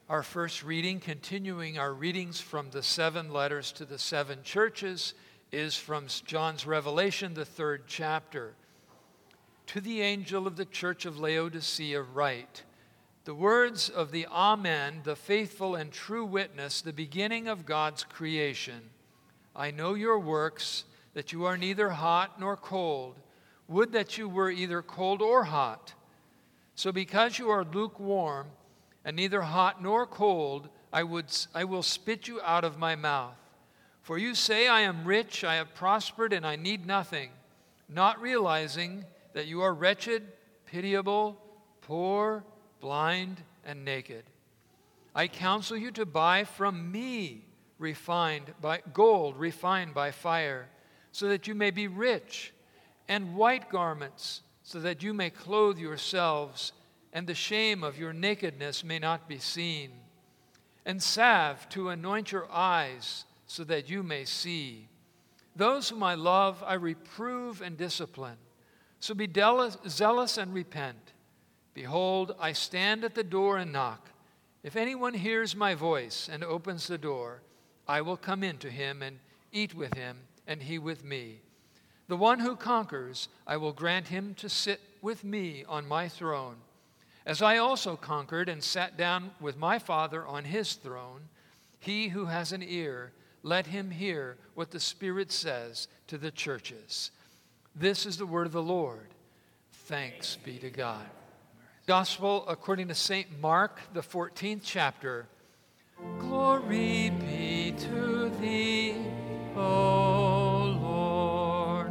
Our first reading, continuing our readings from the 7 letters to the 7 churches, is from John's Revelation, the 3rd chapter. To the angel of the church of Laodicea write, the words of the Amen, the faithful and true witness, the beginning of God's creation. I know your works, that you are neither hot nor cold. Would that you were either cold or hot. So because you are lukewarm, and neither hot nor cold, I will spit you out of my mouth. For you say, I am rich, I have prospered, and I need nothing, not realizing that you are wretched, pitiable, poor, blind, and naked. I counsel you to buy from me gold refined by fire, so that you may be rich, and white garments, so that you may clothe yourselves, and the shame of your nakedness may not be seen, and salve to anoint your eyes, so that you may see. Those whom I love, I reprove and discipline. So be zealous and repent. Behold, I stand at the door and knock. If anyone hears my voice and opens the door, I will come in to him and eat with him, and he with me. The one who conquers, I will grant him to sit with me on my throne, as I also conquered and sat down with my Father on his throne. He who has an ear, let him hear what the Spirit says to the churches. This is the word of the Lord. Thanks be to God. Gospel according to St. Mark, the 14th chapter. Glory be to thee, O Lord.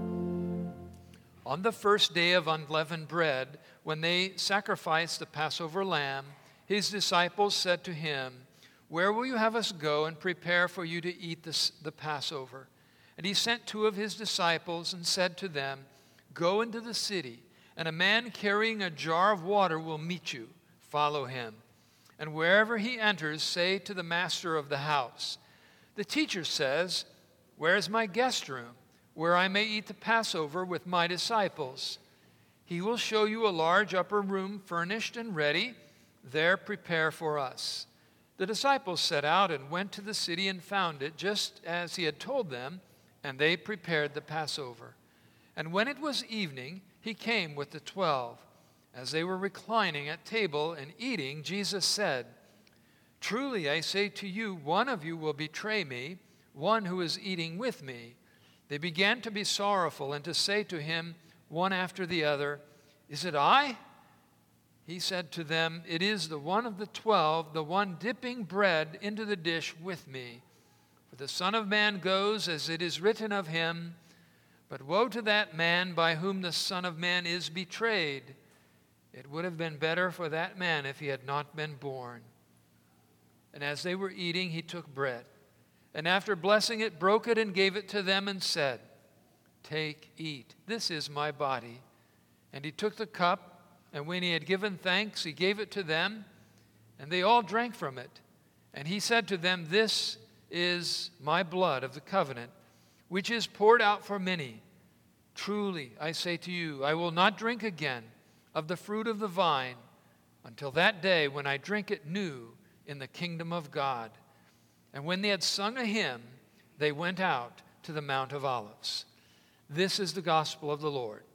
On the first day of unleavened bread, when they sacrificed the Passover lamb, his disciples said to him, Where will you have us go and prepare for you to eat the Passover? And he sent 2 of his disciples and said to them, Go into the city, and a man carrying a jar of water will meet you. Follow him. And wherever he enters, say to the master of the house, The teacher says, Where is my guest room, where I may eat the Passover with my disciples? He will show you a large upper room furnished and ready. There prepare for us. The disciples set out and went to the city and found it just as he had told them, and they prepared the Passover. And when it was evening, he came with the 12. As they were reclining at table and eating, Jesus said, Truly I say to you, one of you will betray me, one who is eating with me. They began to be sorrowful and to say to him, one after the other, Is it I? He said to them, It is the one of the 12, the one dipping bread into the dish with me. For the Son of Man goes as it is written of him, but woe to that man by whom the Son of Man is betrayed. It would have been better for that man if he had not been born. And as they were eating, he took bread, and after blessing it, broke it and gave it to them and said, Take, eat, this is my body. And he took the cup, and when he had given thanks, he gave it to them, and they all drank from it. And he said to them, This is my blood of the covenant, which is poured out for many. Truly, I say to you, I will not drink again of the fruit of the vine until that day when I drink it new in the kingdom of God. And when they had sung a hymn, they went out to the Mount of Olives. This is the gospel of the Lord.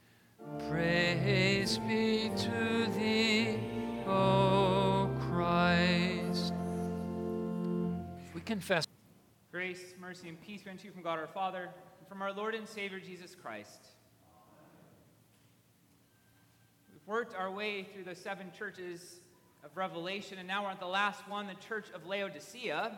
Praise be to thee, O Christ. We confess. Grace, mercy, and peace be unto you from God our Father, and from our Lord and Savior Jesus Christ. We've worked our way through the 7 churches of Revelation, and now we're at the last one, the church of Laodicea.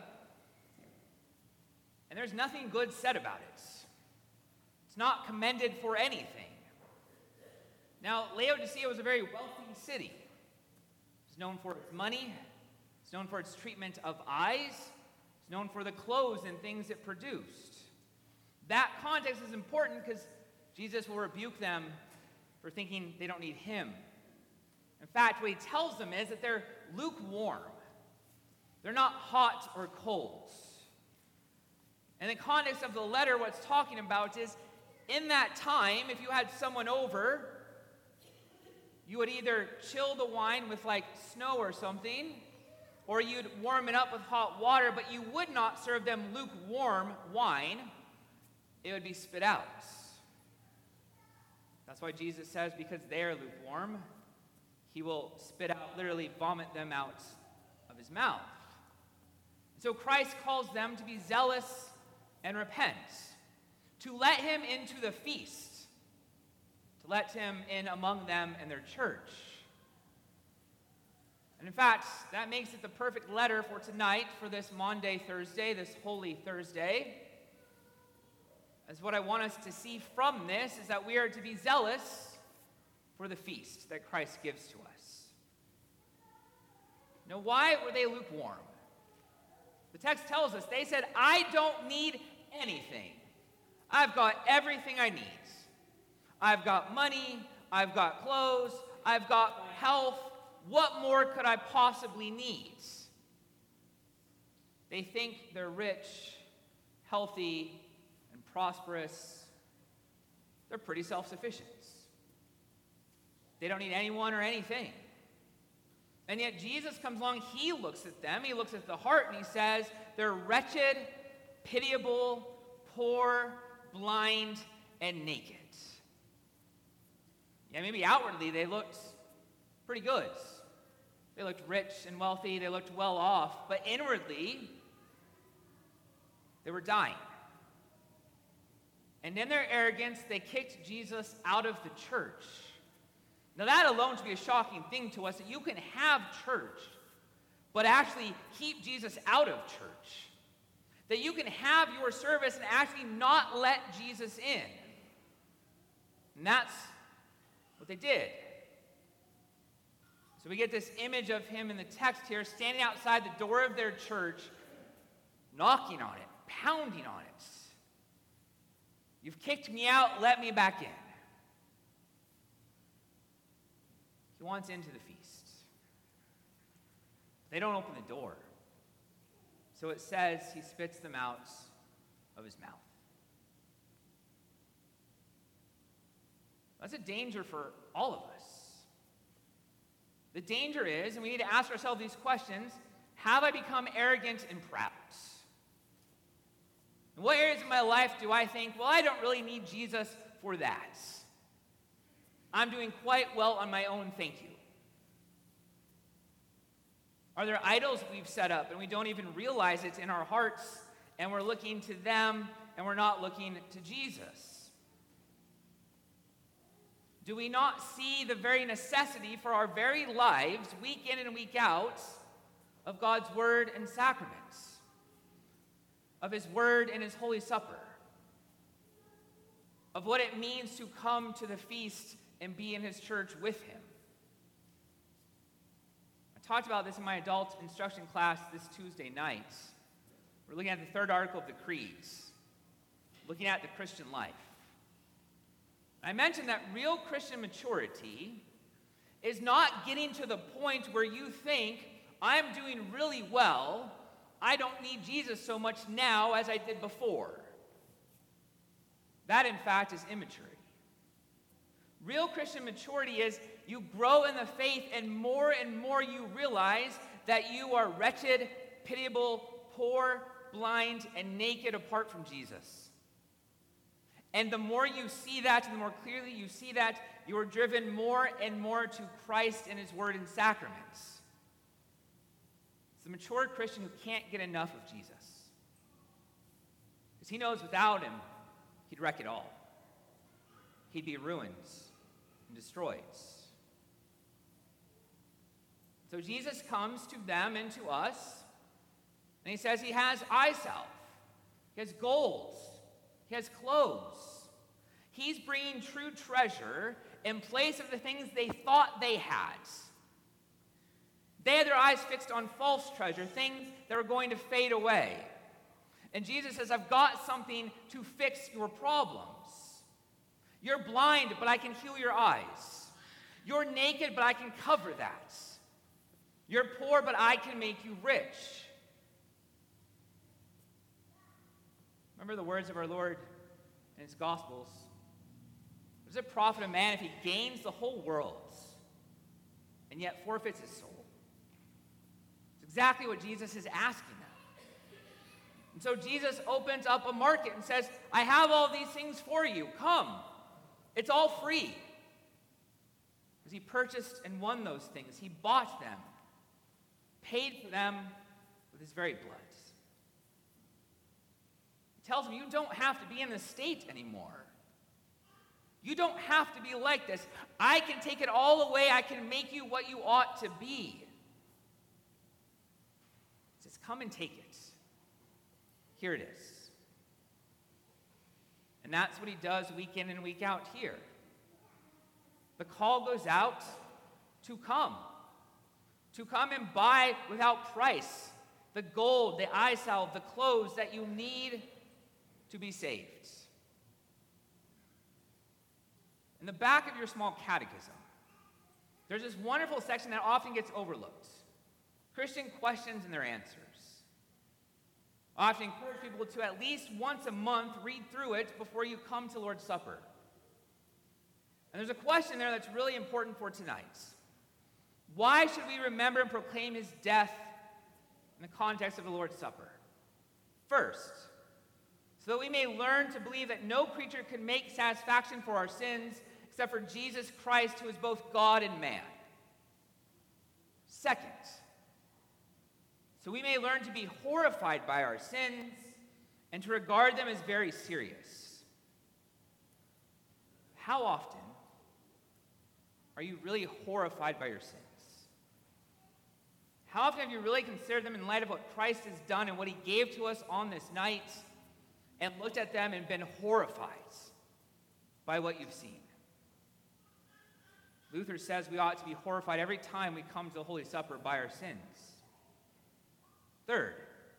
And there's nothing good said about it. It's not commended for anything. Now, Laodicea was a very wealthy city. It's known for its money. It's known for its treatment of eyes. It's known for the clothes and things it produced. That context is important because Jesus will rebuke them for thinking they don't need him. In fact, what he tells them is that they're lukewarm. They're not hot or cold. And the context of the letter, what it's talking about is, in that time, if you had someone over, you would either chill the wine with like snow or something, or you'd warm it up with hot water, but you would not serve them lukewarm wine, it would be spit out. That's why Jesus says, because they are lukewarm, he will spit out, literally vomit them out of his mouth. So Christ calls them to be zealous and repent, to let him into the feast, to let him in among them and their church. And in fact, that makes it the perfect letter for tonight, for this Maundy Thursday, this Holy Thursday. As what I want us to see from this is that we are to be zealous for the feast that Christ gives to us. Now, why were they lukewarm? The text tells us, they said, I don't need anything. I've got everything I need. I've got money, I've got clothes, I've got health. What more could I possibly need? They think they're rich, healthy, and prosperous. They're pretty self-sufficient. They don't need anyone or anything. And yet Jesus comes along, he looks at them, he looks at the heart, and he says, they're wretched, pitiable, poor, blind, and naked. Yeah, maybe outwardly they looked pretty good. They looked rich and wealthy, they looked well off, but inwardly, they were dying. And in their arrogance, they kicked Jesus out of the church. Now that alone should be a shocking thing to us, that you can have church, but actually keep Jesus out of church. That you can have your service and actually not let Jesus in. And that's what they did. So we get this image of him in the text here, standing outside the door of their church, knocking on it, pounding on it. You've kicked me out, let me back in. He wants into the feast. They don't open the door. So it says he spits them out of his mouth. That's a danger for all of us. The danger is, and we need to ask ourselves these questions, have I become arrogant and proud? In what areas of my life do I think, well, I don't really need Jesus for that? I'm doing quite well on my own, thank you. Are there idols we've set up and we don't even realize it's in our hearts, and we're looking to them and we're not looking to Jesus? Do we not see the very necessity for our very lives, week in and week out, of God's word and sacraments, of his word and his Holy Supper, of what it means to come to the feast and be in his church with him? I talked about this in my adult instruction class this Tuesday night. We're looking at the third article of the Creeds, looking at the Christian life. I mentioned that real Christian maturity is not getting to the point where you think, I'm doing really well, I don't need Jesus so much now as I did before. That, in fact, is immaturity. Real Christian maturity is you grow in the faith and more you realize that you are wretched, pitiable, poor, blind, and naked apart from Jesus. And the more you see that, and the more clearly you see that, you are driven more and more to Christ and his word and sacraments. It's the mature Christian who can't get enough of Jesus. Because he knows without him, he'd wreck it all. He'd be ruined and destroyed. So Jesus comes to them and to us, and he says he has eye salve, he has gold, he has clothes. He's bringing true treasure in place of the things they thought they had. They had their eyes fixed on false treasure, things that were going to fade away. And Jesus says, I've got something to fix your problems. You're blind, but I can heal your eyes. You're naked, but I can cover that. You're poor, but I can make you rich. Remember the words of our Lord in his Gospels. What does it profit a man if he gains the whole world and yet forfeits his soul? It's Exactly what Jesus is asking them. And so Jesus opens up a market and says, I have all these things for you. Come. It's all free. Because he purchased and won those things. He bought them, paid for them with his very blood. He tells them, you don't have to be in this state anymore. You don't have to be like this. I can take it all away. I can make you what you ought to be. He says, come and take it. Here it is. And that's what he does week in and week out here. The call goes out to come and buy without price the gold, the eye salve, the clothes that you need to be saved. In the back of your small catechism, there's this wonderful section that often gets overlooked. Christian questions and their answers. I often encourage people to at least once a month read through it before you come to Lord's Supper. And there's a question there that's really important for tonight. Why should we remember and proclaim his death in the context of the Lord's Supper? First, so that we may learn to believe that no creature can make satisfaction for our sins except for Jesus Christ, who is both God and man. Second, so we may learn to be horrified by our sins and to regard them as very serious. How often are you really horrified by your sins? How often have you really considered them in light of what Christ has done and what he gave to us on this night, and looked at them and been horrified by what you've seen? Luther says we ought to be horrified every time we come to the Holy Supper by our sins. Third,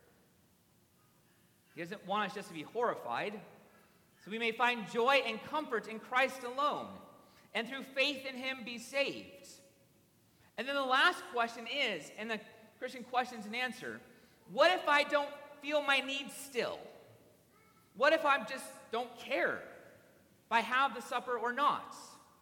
he doesn't want us just to be horrified, so we may find joy and comfort in Christ alone, and through faith in him be saved. And then the last question is, and the Christian questions and answer, what if I don't feel my needs still? What if I just don't care if I have the supper or not?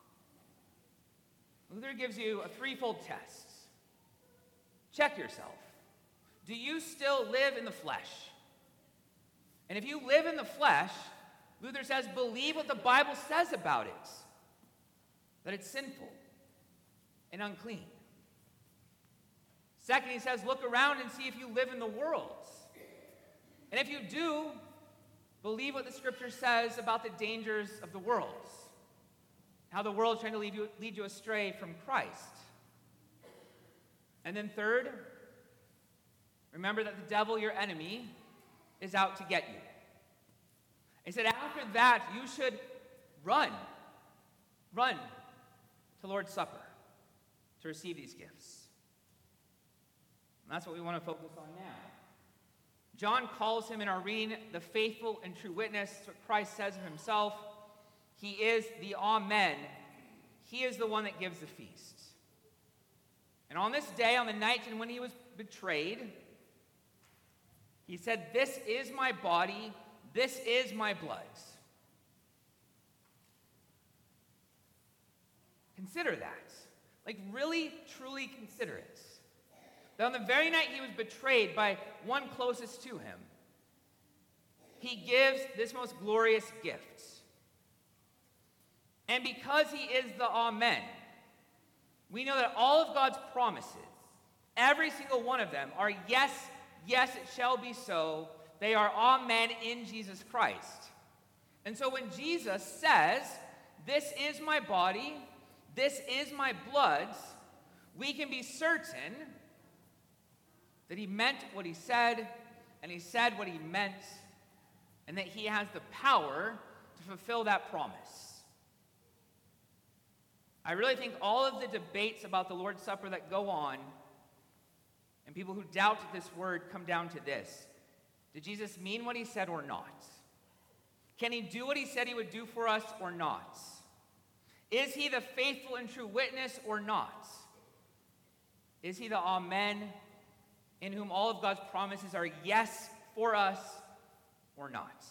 Luther gives you a threefold test. Check yourself. Do you still live in the flesh? And if you live in the flesh, Luther says, believe what the Bible says about it, that it's sinful and unclean. Second, he says, look around and see if you live in the world. And if you do, believe what the Scripture says about the dangers of the world, how the world is trying to lead you astray from Christ. And then third, remember that the devil, your enemy, is out to get you. He said after that, you should run to Lord's Supper to receive these gifts. And that's what we want to focus on now. John calls him in our reading the faithful and true witness. That's what Christ says of himself. He is the Amen. He is the one that gives the feast. And on this day, on the night and when he was betrayed, he said, this is my body, this is my blood. Consider that. Like, really, truly consider it. That on the very night he was betrayed by one closest to him, he gives this most glorious gift. And because he is the Amen, we know that all of God's promises, every single one of them, are yes, yes, it shall be so. They are Amen in Jesus Christ. And so when Jesus says, this is my body, this is my blood, we can be certain that he meant what he said, and he said what he meant, and that he has the power to fulfill that promise. I really think all of the debates about the Lord's Supper that go on, and people who doubt this word, come down to this. Did Jesus mean what he said or not? Can he do what he said he would do for us or not? Is he the faithful and true witness or not? Is he the Amen in whom all of God's promises are yes for us or not?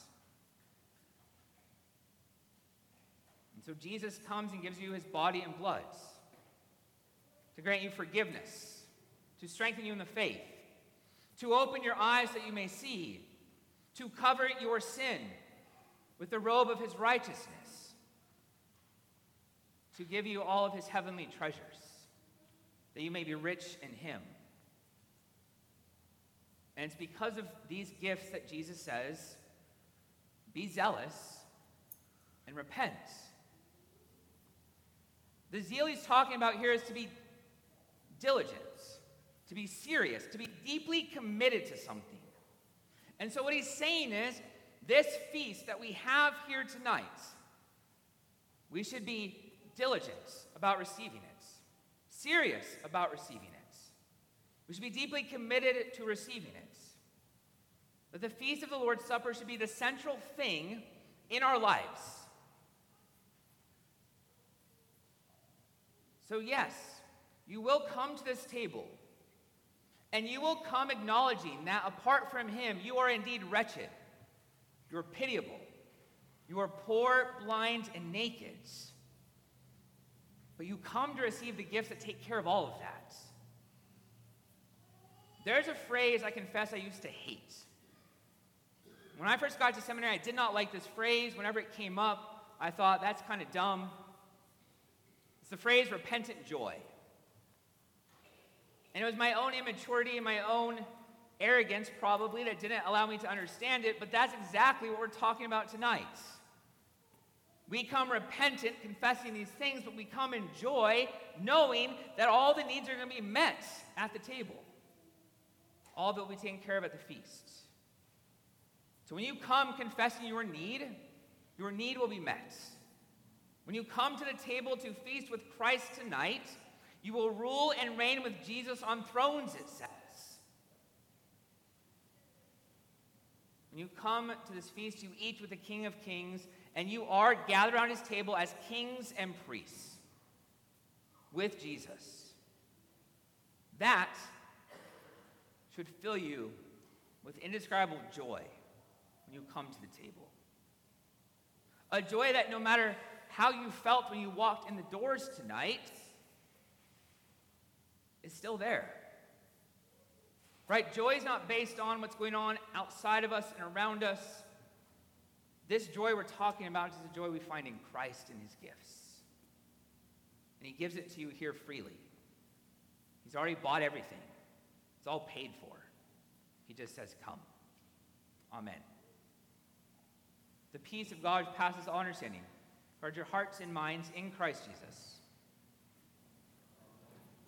And so Jesus comes and gives you his body and blood to grant you forgiveness, to strengthen you in the faith, to open your eyes that you may see, to cover your sin with the robe of his righteousness, to give you all of his heavenly treasures, that you may be rich in him. And it's because of these gifts that Jesus says, be zealous and repent. The zeal he's talking about here is to be diligent, to be serious, to be deeply committed to something. And so what he's saying is, this feast that we have here tonight, we should be diligent about receiving it, serious about receiving it. We should be deeply committed to receiving it. That the feast of the Lord's Supper should be the central thing in our lives. So yes, you will come to this table, and you will come acknowledging that apart from him, you are indeed wretched. You are pitiable. You are poor, blind, and naked. But you come to receive the gifts that take care of all of that. There's a phrase I confess I used to hate. When I first got to seminary, I did not like this phrase. Whenever it came up, I thought, that's kind of dumb. It's the phrase repentant joy. And it was my own immaturity and my own arrogance, probably, that didn't allow me to understand it, but that's exactly what we're talking about tonight. We come repentant, confessing these things, but we come in joy, knowing that all the needs are going to be met at the table. All of it will be taken care of at the feast. So when you come confessing your need will be met. When you come to the table to feast with Christ tonight, you will rule and reign with Jesus on thrones, it says. When you come to this feast, you eat with the King of Kings, and you are gathered around his table as kings and priests with Jesus. That should fill you with indescribable joy when you come to the table. A joy that no matter how you felt when you walked in the doors tonight is still there. Right? Joy is not based on what's going on outside of us and around us. This joy we're talking about is the joy we find in Christ and his gifts. And he gives it to you here freely. He's already bought everything. It's all paid for. He just says, come. Amen. The peace of God which passes all understanding. Guard your hearts and minds in Christ Jesus.